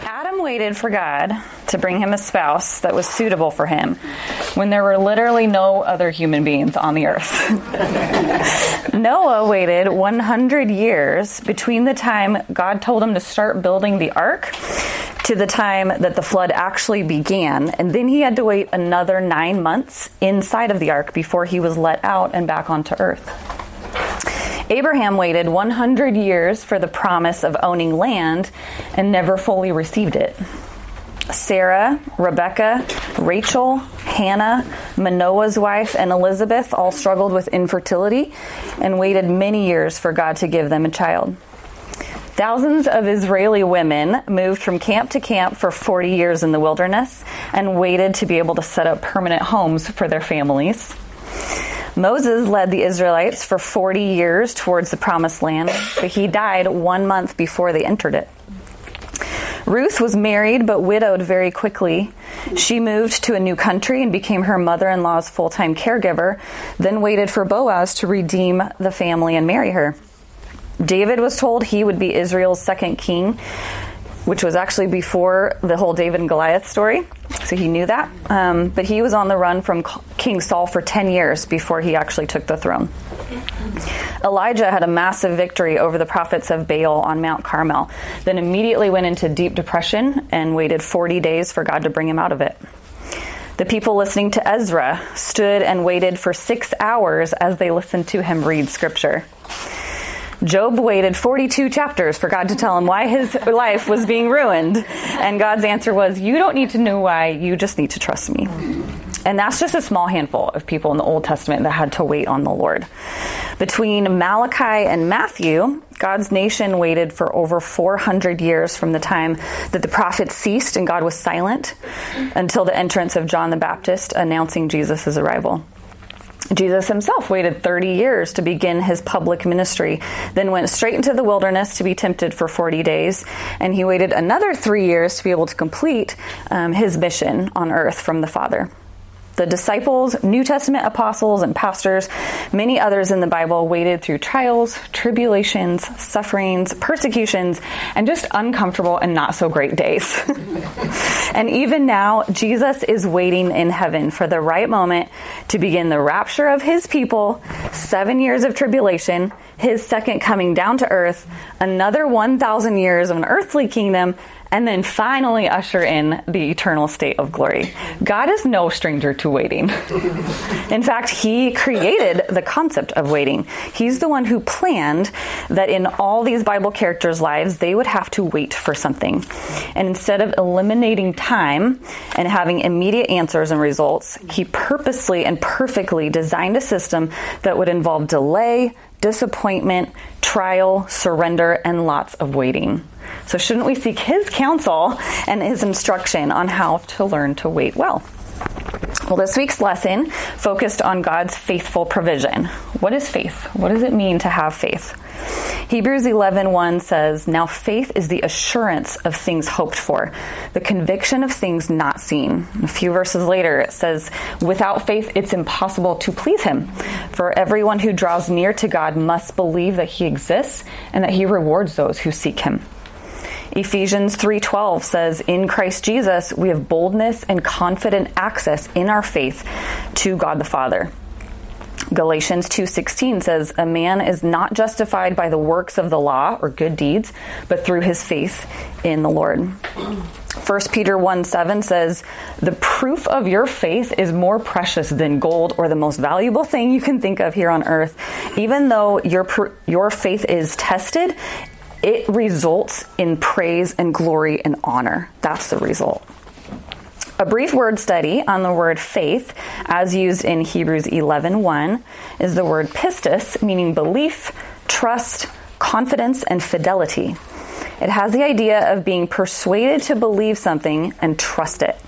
Adam waited for God to bring him a spouse that was suitable for him when there were literally no other human beings on the earth. Noah waited 100 years between the time God told him to start building the ark to the time that the flood actually began, and then he had to wait another 9 months inside of the ark before he was let out and back onto earth. Abraham waited 100 years for the promise of owning land and never fully received it. Sarah, Rebecca, Rachel, Hannah, Manoah's wife, and Elizabeth all struggled with infertility and waited many years for God to give them a child. Thousands of Israeli women moved from camp to camp for 40 years in the wilderness and waited to be able to set up permanent homes for their families. Moses led the Israelites for 40 years towards the promised land, but he died 1 month before they entered it. Ruth was married but widowed very quickly. She moved to a new country and became her mother-in-law's full-time caregiver, then waited for Boaz to redeem the family and marry her. David was told he would be Israel's second king, which was actually before the whole David and Goliath story, so he knew that. But he was on the run from King Saul for 10 years before he actually took the throne. Elijah had a massive victory over the prophets of Baal on Mount Carmel, then immediately went into deep depression and waited 40 days for God to bring him out of it. The people listening to Ezra stood and waited for 6 hours as they listened to him read scripture. Job waited 42 chapters for God to tell him why his life was being ruined. And God's answer was, you don't need to know why, you just need to trust me. And that's just a small handful of people in the Old Testament that had to wait on the Lord. Between Malachi and Matthew, God's nation waited for over 400 years from the time that the prophets ceased and God was silent until the entrance of John the Baptist announcing Jesus' arrival. Jesus himself waited 30 years to begin his public ministry, then went straight into the wilderness to be tempted for 40 days, and he waited another 3 years to be able to complete his mission on earth from the Father. The disciples, New Testament apostles, and pastors, many others in the Bible waited through trials, tribulations, sufferings, persecutions, and just uncomfortable and not so great days. And even now, Jesus is waiting in heaven for the right moment to begin the rapture of his people, 7 years of tribulation, his second coming down to earth, another 1,000 years of an earthly kingdom, and then finally usher in the eternal state of glory. God is no stranger to waiting. In fact, he created the concept of waiting. He's the one who planned that in all these Bible characters' lives, they would have to wait for something. And instead of eliminating time and having immediate answers and results, he purposely and perfectly designed a system that would involve delay, disappointment, trial, surrender, and lots of waiting. So shouldn't we seek his counsel and his instruction on how to learn to wait well? Well, this week's lesson focused on God's faithful provision. What is faith? What does it mean to have faith? Hebrews 11:1 says, "Now faith is the assurance of things hoped for, the conviction of things not seen." A few verses later, it says, "Without faith, it's impossible to please him. For everyone who draws near to God must believe that he exists and that he rewards those who seek him." Ephesians 3:12 says, "In Christ Jesus, we have boldness and confident access in our faith to God the Father." Galatians 2:16 says, "A man is not justified by the works of the law or good deeds, but through his faith in the Lord." 1 Peter 1:7 says, "The proof of your faith is more precious than gold or the most valuable thing you can think of here on earth. Even though your faith is tested, it results in praise and glory and honor." That's the result. A brief word study on the word faith, as used in Hebrews 11:1, is the word pistis, meaning belief, trust, confidence, and fidelity. It has the idea of being persuaded to believe something and trust it.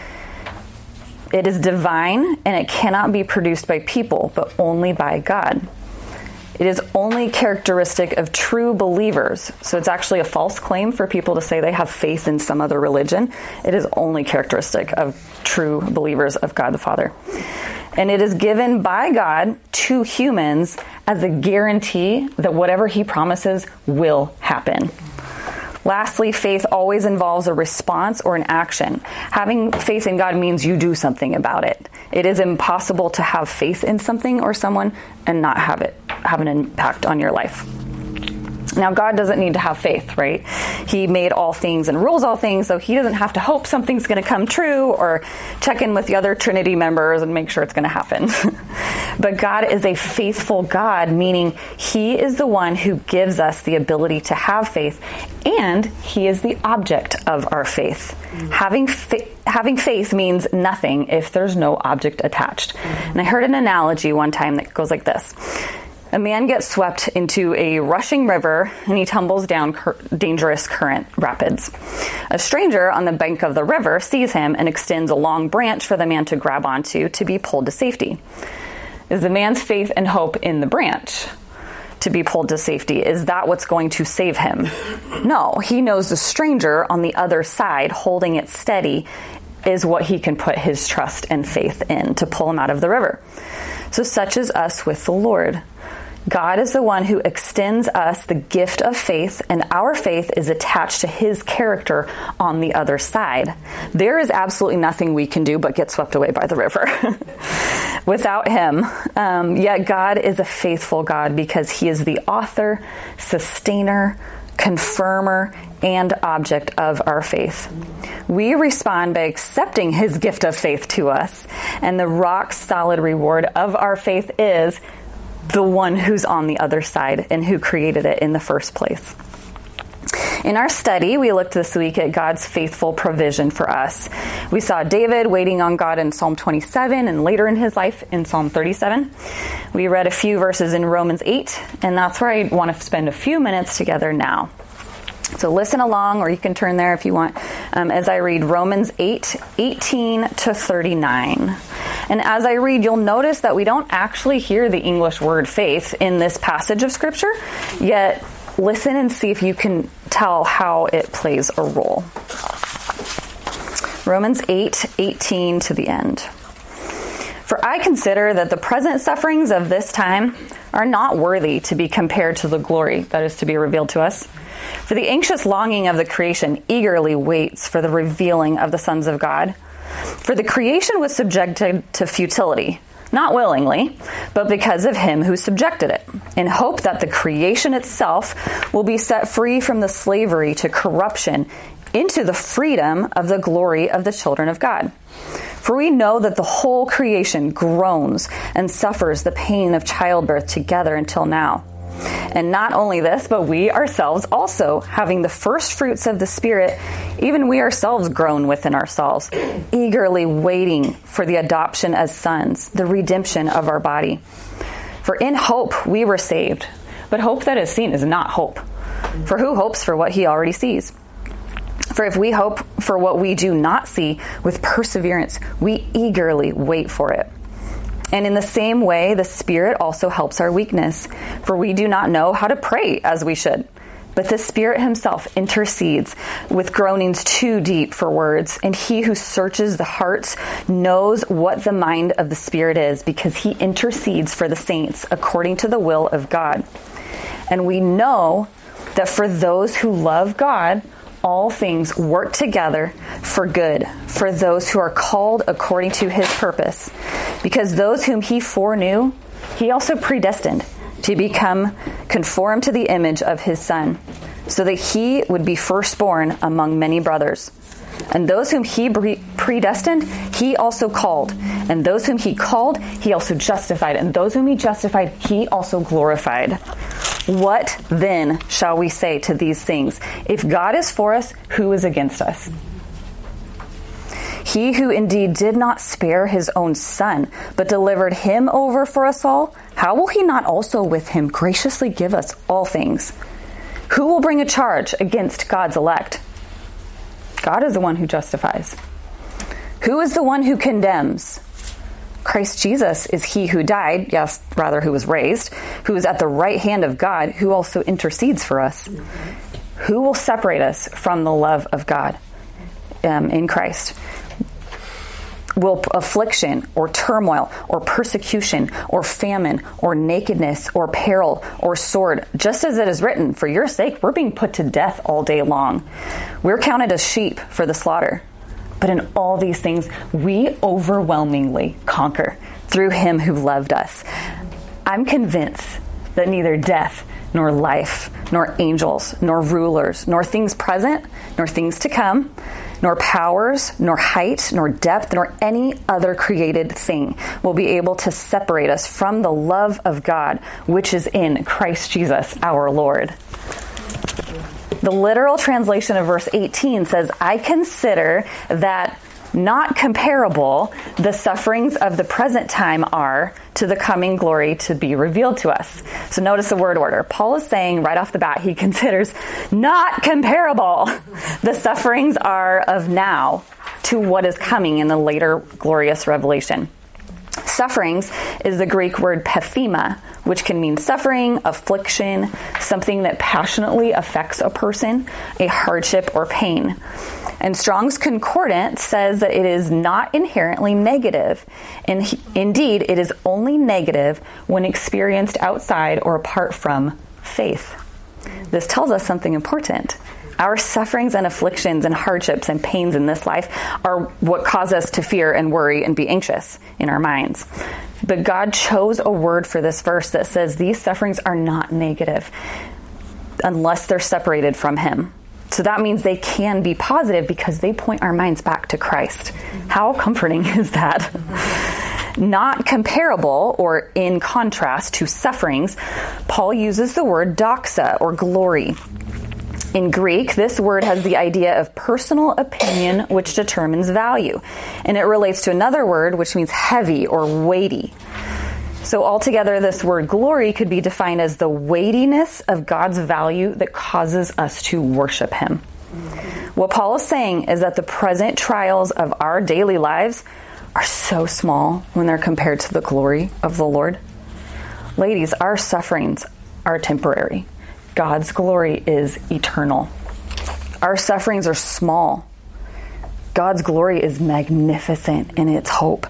It is divine, and it cannot be produced by people, but only by God. It is only characteristic of true believers. So it's actually a false claim for people to say they have faith in some other religion. It is only characteristic of true believers of God the Father. And it is given by God to humans as a guarantee that whatever he promises will happen. Lastly, faith always involves a response or an action. Having faith in God means you do something about it. It is impossible to have faith in something or someone and not have it have an impact on your life. Now, God doesn't need to have faith, right? He made all things and rules all things, so he doesn't have to hope something's going to come true or check in with the other Trinity members and make sure it's going to happen. But God is a faithful God, meaning he is the one who gives us the ability to have faith, and he is the object of our faith. Having faith means nothing if there's no object attached. And I heard an analogy one time that goes like this. A man gets swept into a rushing river and he tumbles down dangerous current rapids. A stranger on the bank of the river sees him and extends a long branch for the man to grab onto to be pulled to safety. Is the man's faith and hope in the branch to be pulled to safety? Is that what's going to save him? No, he knows the stranger on the other side holding it steady is what he can put his trust and faith in to pull him out of the river. So such is us with the Lord. God is the one who extends us the gift of faith, and our faith is attached to his character on the other side. There is absolutely nothing we can do but get swept away by the river without him. Yet God is a faithful God because he is the author, sustainer, confirmer, and object of our faith. We respond by accepting his gift of faith to us, and the rock solid reward of our faith is the one who's on the other side and who created it in the first place. In our study, we looked this week at God's faithful provision for us. We saw David waiting on God in Psalm 27 and later in his life in Psalm 37. We read a few verses in Romans 8, and that's where I want to spend a few minutes together now. So listen along, or you can turn there if you want, as I read Romans 8:18 to 39. And as I read, you'll notice that we don't actually hear the English word faith in this passage of Scripture, yet listen and see if you can tell how it plays a role. Romans 8:18 to the end. For I consider that the present sufferings of this time are not worthy to be compared to the glory that is to be revealed to us. For the anxious longing of the creation eagerly waits for the revealing of the sons of God. For the creation was subjected to futility, not willingly, but because of him who subjected it, in hope that the creation itself will be set free from the slavery to corruption into the freedom of the glory of the children of God. For we know that the whole creation groans and suffers the pain of childbirth together until now. And not only this, but we ourselves also, having the first fruits of the Spirit, even we ourselves groan within ourselves, eagerly waiting for the adoption as sons, the redemption of our body. For in hope we were saved. But hope that is seen is not hope. For who hopes for what he already sees? For if we hope for what we do not see, with perseverance we eagerly wait for it. And in the same way, the Spirit also helps our weakness, for we do not know how to pray as we should. But the Spirit himself intercedes with groanings too deep for words, and he who searches the hearts knows what the mind of the Spirit is, because he intercedes for the saints according to the will of God. And we know that for those who love God, all things work together for good, for those who are called according to his purpose. Because those whom he foreknew, he also predestined to become conformed to the image of his Son, so that he would be firstborn among many brothers. And those whom he predestined, he also called. And those whom he called, he also justified. And those whom he justified, he also glorified. What then shall we say to these things? If God is for us, who is against us? He who indeed did not spare his own Son, but delivered him over for us all, how will he not also with him graciously give us all things? Who will bring a charge against God's elect? God is the one who justifies. Who is the one who condemns? Christ Jesus is he who died, yes, rather who was raised, who is at the right hand of God, who also intercedes for us. Who will separate us from the love of God in Christ? will affliction or turmoil or persecution or famine or nakedness or peril or sword, just as it is written, for your sake we're being put to death all day long. We're counted as sheep for the slaughter. But in all these things, we overwhelmingly conquer through him who loved us. I'm convinced that neither death nor life, nor angels, nor rulers, nor things present, nor things to come, nor powers, nor height, nor depth, nor any other created thing will be able to separate us from the love of God, which is in Christ Jesus our Lord. The literal translation of verse 18 says, I consider that not comparable the sufferings of the present time are to the coming glory to be revealed to us. So notice the word order. Paul is saying right off the bat, he considers not comparable the sufferings are of now to what is coming in the later glorious revelation. Sufferings is the Greek word pathema, which can mean suffering, affliction, something that passionately affects a person, a hardship or pain. And Strong's Concordance says that it is not inherently negative. And indeed, it is only negative when experienced outside or apart from faith. This tells us something important. Our sufferings and afflictions and hardships and pains in this life are what cause us to fear and worry and be anxious in our minds. But God chose a word for this verse that says these sufferings are not negative unless they're separated from him. So that means they can be positive because they point our minds back to Christ. How comforting is that? Not comparable or in contrast to sufferings, Paul uses the word doxa or glory. In Greek, this word has the idea of personal opinion which determines value. And it relates to another word which means heavy or weighty. So altogether, this word glory could be defined as the weightiness of God's value that causes us to worship him. What Paul is saying is that the present trials of our daily lives are so small when they're compared to the glory of the Lord. Ladies, our sufferings are temporary. God's glory is eternal. Our sufferings are small. God's glory is magnificent in its hope.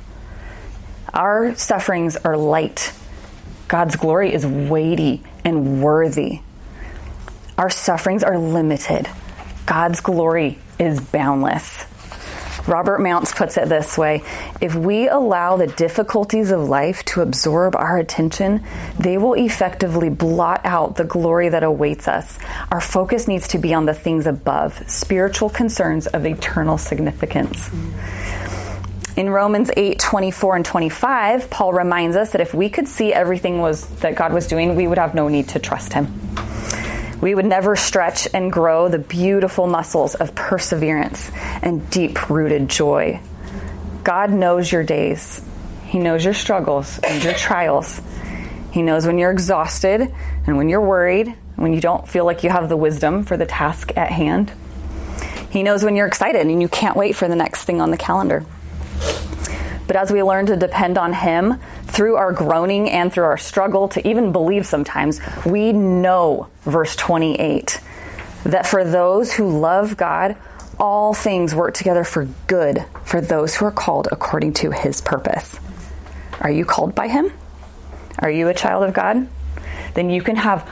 Our sufferings are light. God's glory is weighty and worthy. Our sufferings are limited. God's glory is boundless. Robert Mounce puts it this way: if we allow the difficulties of life to absorb our attention, they will effectively blot out the glory that awaits us. Our focus needs to be on the things above, spiritual concerns of eternal significance. In Romans 8:24 and 25, Paul reminds us that if we could see everything that God was doing, we would have no need to trust him. We would never stretch and grow the beautiful muscles of perseverance and deep-rooted joy. God knows your days. He knows your struggles and your trials. He knows when you're exhausted and when you're worried, when you don't feel like you have the wisdom for the task at hand. He knows when you're excited and you can't wait for the next thing on the calendar. But as we learn to depend on him through our groaning and through our struggle to even believe sometimes, we know, verse 28, that for those who love God, all things work together for good for those who are called according to his purpose. Are you called by him? Are you a child of God? Then you can have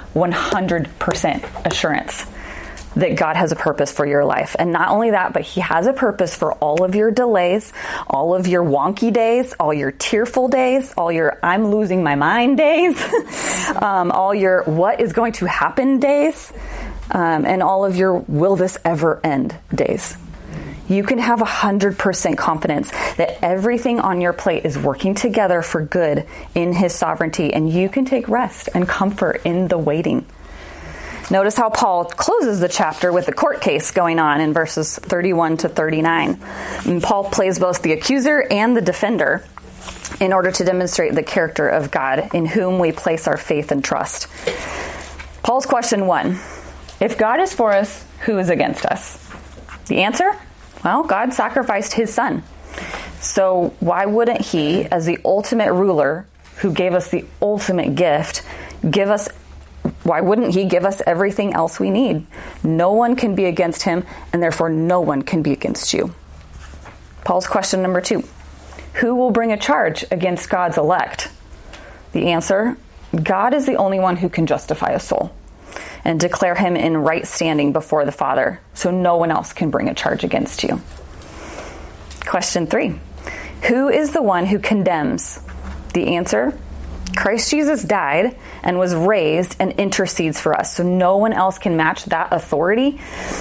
100% assurance that God has a purpose for your life. And not only that, but he has a purpose for all of your delays, all of your wonky days, all your tearful days, all your I'm losing my mind days, all your what is going to happen days, and all of your will this ever end days. You can have 100% confidence that everything on your plate is working together for good in his sovereignty, and you can take rest and comfort in the waiting. Notice how Paul closes the chapter with the court case going on in verses 31 to 39. And Paul plays both the accuser and the defender in order to demonstrate the character of God in whom we place our faith and trust. Paul's question 1, if God is for us, who is against us? The answer? Well, God sacrificed his son. So why wouldn't he, as the ultimate ruler who gave us the ultimate gift, why wouldn't he give us everything else we need? No one can be against him, and therefore no one can be against you. Paul's question number 2. Who will bring a charge against God's elect? The answer, God is the only one who can justify a soul and declare him in right standing before the Father, so no one else can bring a charge against you. Question 3, who is the one who condemns? The answer, Christ Jesus died and was raised and intercedes for us, so no one else can match that authority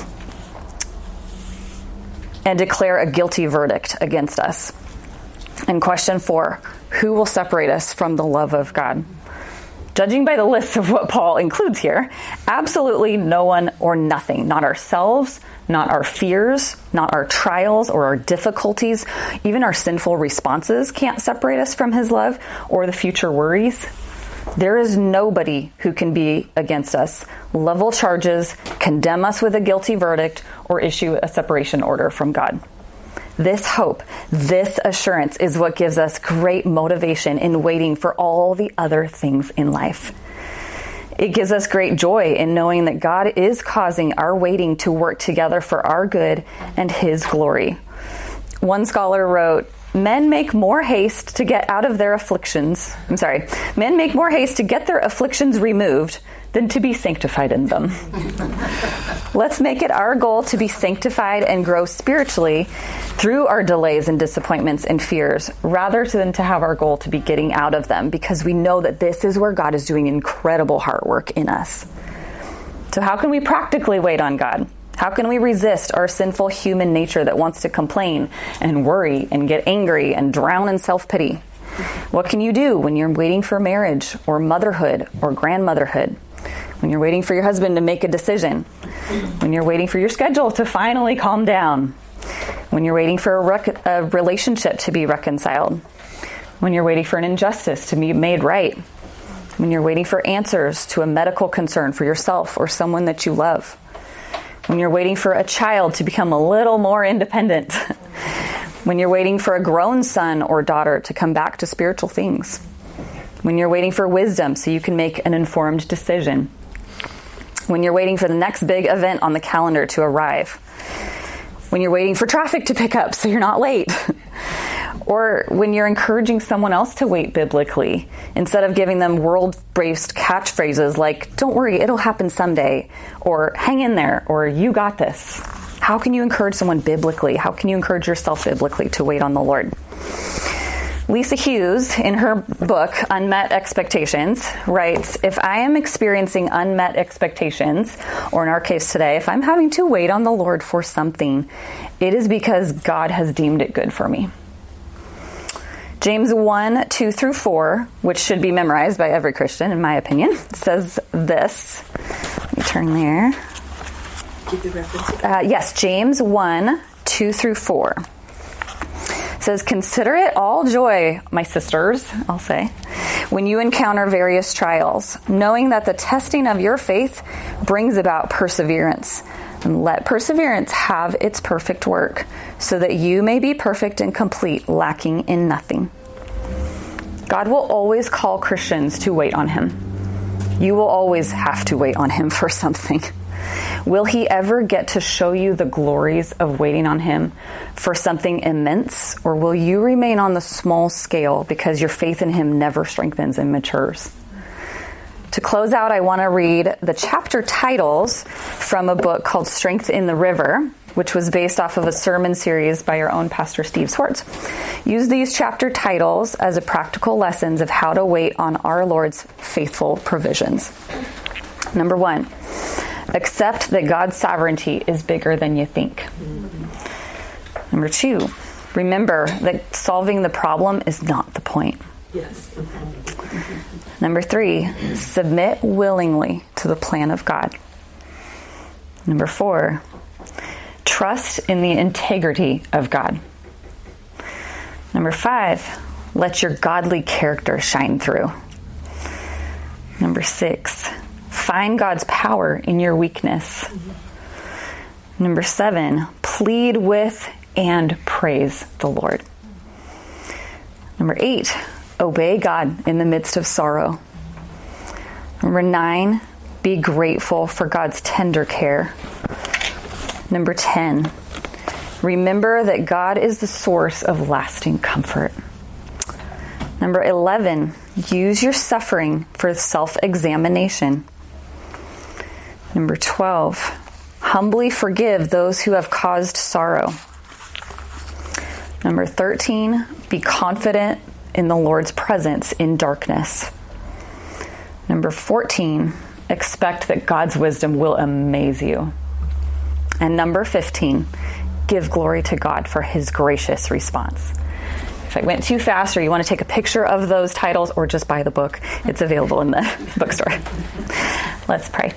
and declare a guilty verdict against us. And question 4, who will separate us from the love of God? Judging by the list of what Paul includes here, absolutely no one or nothing, not ourselves, not our fears, not our trials or our difficulties, even our sinful responses can't separate us from his love or the future worries. There is nobody who can be against us, level charges, condemn us with a guilty verdict, or issue a separation order from God. This hope, this assurance is what gives us great motivation in waiting for all the other things in life. It gives us great joy in knowing that God is causing our waiting to work together for our good and his glory. One scholar wrote, men make more haste to get their afflictions removed than to be sanctified in them. Let's make it our goal to be sanctified and grow spiritually through our delays and disappointments and fears, rather than to have our goal to be getting out of them, because we know that this is where God is doing incredible heart work in us. So how can we practically wait on God? How can we resist our sinful human nature that wants to complain and worry and get angry and drown in self-pity? What can you do when you're waiting for marriage or motherhood or grandmotherhood? When you're waiting for your husband to make a decision? When you're waiting for your schedule to finally calm down? When you're waiting for a relationship to be reconciled? When you're waiting for an injustice to be made right? When you're waiting for answers to a medical concern for yourself or someone that you love? When you're waiting for a child to become a little more independent? When you're waiting for a grown son or daughter to come back to spiritual things? When you're waiting for wisdom so you can make an informed decision? When you're waiting for the next big event on the calendar to arrive? When you're waiting for traffic to pick up so you're not late? Or when you're encouraging someone else to wait biblically, instead of giving them world-based catchphrases like, don't worry, it'll happen someday, or hang in there, or you got this. How can you encourage someone biblically? How can you encourage yourself biblically to wait on the Lord? Lisa Hughes, in her book, Unmet Expectations, writes, if I am experiencing unmet expectations, or in our case today, if I'm having to wait on the Lord for something, it is because God has deemed it good for me. James 1, 2 through 4, which should be memorized by every Christian, in my opinion, says this. Let me turn there. Keep the reference. Yes, James 1, 2 through 4. Says, consider it all joy, my sisters, I'll say, when you encounter various trials, knowing that the testing of your faith brings about perseverance. And let perseverance have its perfect work, so that you may be perfect and complete, lacking in nothing. God will always call Christians to wait on him. You will always have to wait on him for something. Will he ever get to show you the glories of waiting on him for something immense, or will you remain on the small scale because your faith in him never strengthens and matures? To close out, I want to read the chapter titles from a book called Strength in the River, which was based off of a sermon series by our own Pastor Steve Swartz. Use these chapter titles as a practical lessons of how to wait on our Lord's faithful provisions. Number 1, accept that God's sovereignty is bigger than you think. Number 2, remember that solving the problem is not the point. Yes. Number 3, submit willingly to the plan of God. Number 4, trust in the integrity of God. Number 5, let your godly character shine through. Number 6, find God's power in your weakness. Number 7, plead with and praise the Lord. Number 8, obey God in the midst of sorrow. Number 9, be grateful for God's tender care. Number 10, remember that God is the source of lasting comfort. Number 11, use your suffering for self-examination. Number 12, humbly forgive those who have caused sorrow. Number 13, be confident in the Lord's presence in darkness. Number 14, expect that God's wisdom will amaze you. And number 15, give glory to God for his gracious response. If I went too fast or you want to take a picture of those titles or just buy the book, it's available in the bookstore. Let's pray.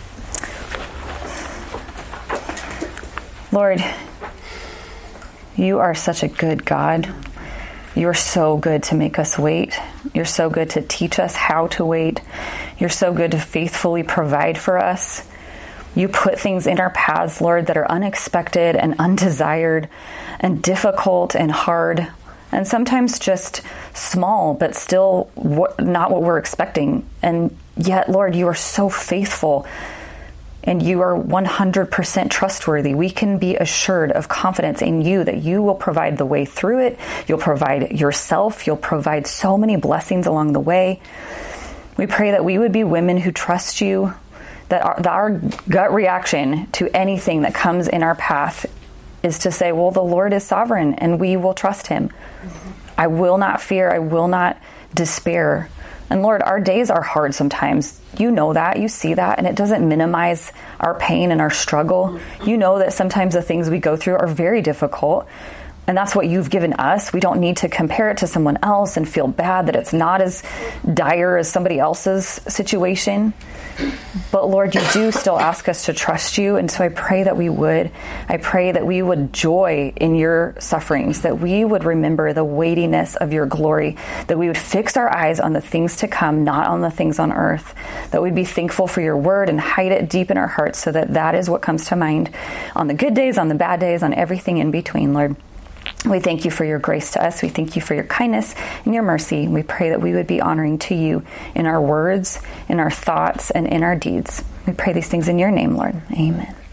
Lord, you are such a good God. You're so good to make us wait. You're so good to teach us how to wait. You're so good to faithfully provide for us. You put things in our paths, Lord, that are unexpected and undesired and difficult and hard and sometimes just small, but still not what we're expecting. And yet, Lord, you are so faithful and you are 100% trustworthy. We can be assured of confidence in you that you will provide the way through it. You'll provide yourself. You'll provide so many blessings along the way. We pray that we would be women who trust you, that our gut reaction to anything that comes in our path is to say, well, the Lord is sovereign and we will trust him. I will not fear. I will not despair. And Lord, our days are hard sometimes. You know that. You see that. And it doesn't minimize our pain and our struggle. You know that sometimes the things we go through are very difficult. And that's what you've given us. We don't need to compare it to someone else and feel bad that it's not as dire as somebody else's situation. But Lord, you do still ask us to trust you. And so I pray that we would. I pray that we would joy in your sufferings, that we would remember the weightiness of your glory, that we would fix our eyes on the things to come, not on the things on earth, that we'd be thankful for your word and hide it deep in our hearts so that that is what comes to mind on the good days, on the bad days, on everything in between, Lord. We thank you for your grace to us. We thank you for your kindness and your mercy. We pray that we would be honoring to you in our words, in our thoughts, and in our deeds. We pray these things in your name, Lord. Amen.